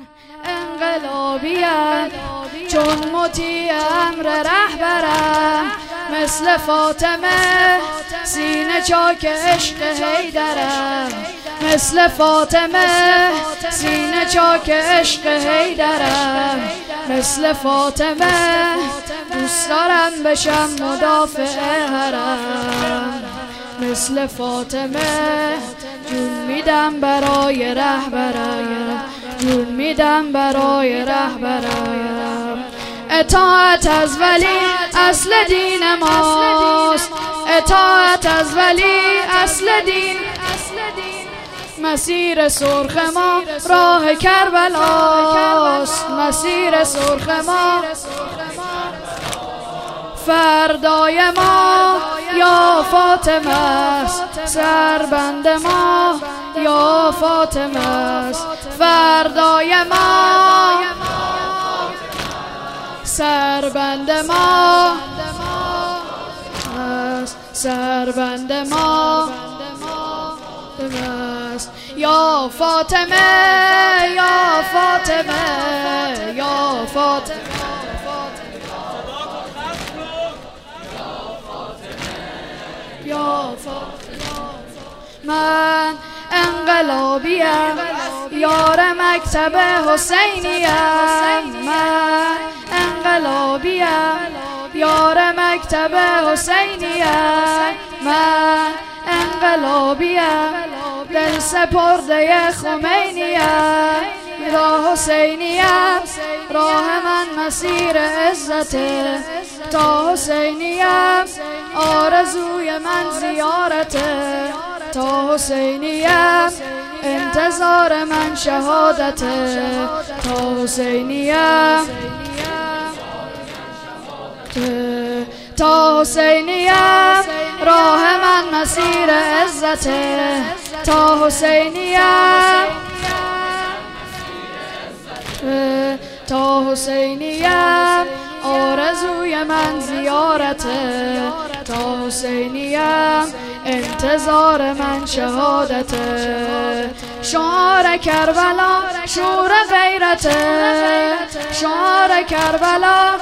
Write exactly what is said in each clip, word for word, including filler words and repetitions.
انقلابیم، چون مطیع امر رهبرم، مثل فاطمه سینه چاک عشق حیدرم، مثل فاطمه سینه چاک عشق حیدرم، مثل فاطمه دوست دارم بشم مدافع حرم، مثل فاطمه جون میدم برای رهبرم، جون میدم برای رهبرم. اطاعت از ولی اصل دین ماست، اطاعت از ولی اصل دین، مسیر سرخ ما راه کربلاست، مسیر سرخ ما فردای ما یا فاطمه است، سربند ما یا فاطمه است، فردای ما سربند ما است، سربند ما است. یا فاطمه یا فاطمه یا فاطمه یا فاطمه، من انقلابیم، یار مکتب حسینیم، من انقلابیم، یار مکتب حسینیم، من انقلابیم، دل سپرده خمینیم، راه حسینیم، راه من مسیر عزته، تا حسینیم آرزوی من زیارته، تا حسینیم انتظار من شهادته، تا حسینیم تا حسینیم راه من مسیر عزته، تا حسینیم تا حسینیم آرزوی من زیارته، تا حسینیم انتظار من شهادته. شعار کربلا شور غیرته، شعار کربلا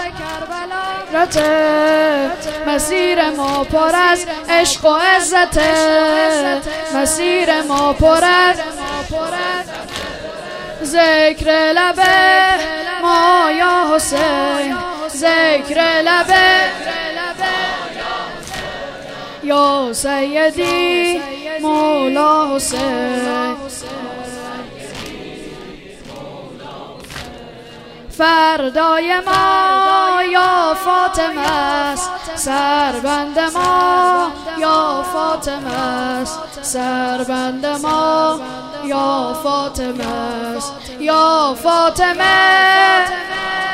رته، مسیر ما پر از عشق و عزته، مسیر ما پر از ذکر لبه ما یا حسین، ذکر لبه یا سیدی مولا حسین، فردای ما یا فاطمه است، سربند ما یا فاطمه است، سربند ما یا فاطمه است، یا فاطمه